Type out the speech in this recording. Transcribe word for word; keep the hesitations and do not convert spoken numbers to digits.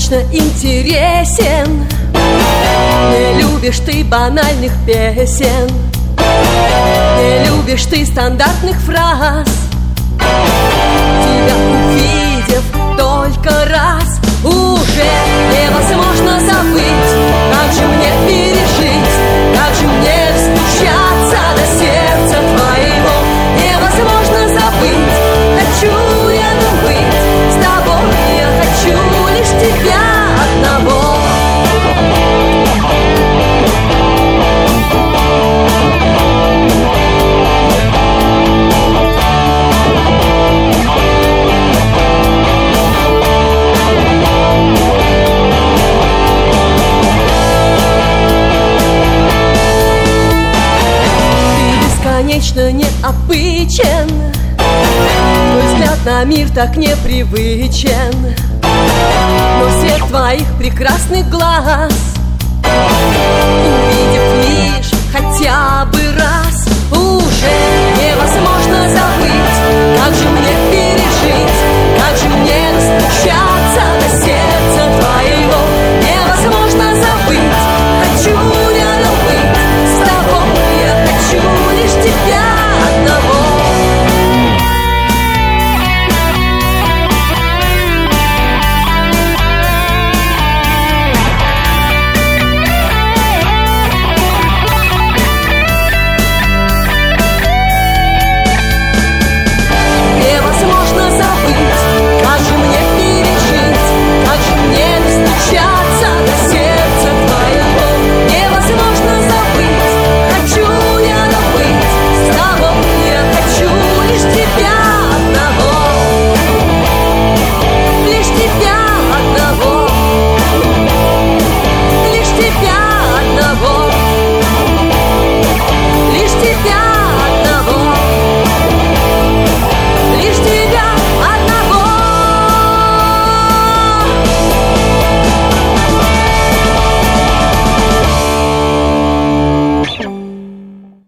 бесконечно интересен. Не любишь ты банальных песен, не любишь ты стандартных фраз. Тебя увидев только раз, уже невозможно забыть. Как же мне пережить, как же мне встучаться до сердца твоего? Невозможно забыть, хочу я быть с тобой, я хочу лишь тебя одного. Конечно, необычен, твой взгляд на мир так непривычен. Но свет твоих прекрасных глаз, увидев лишь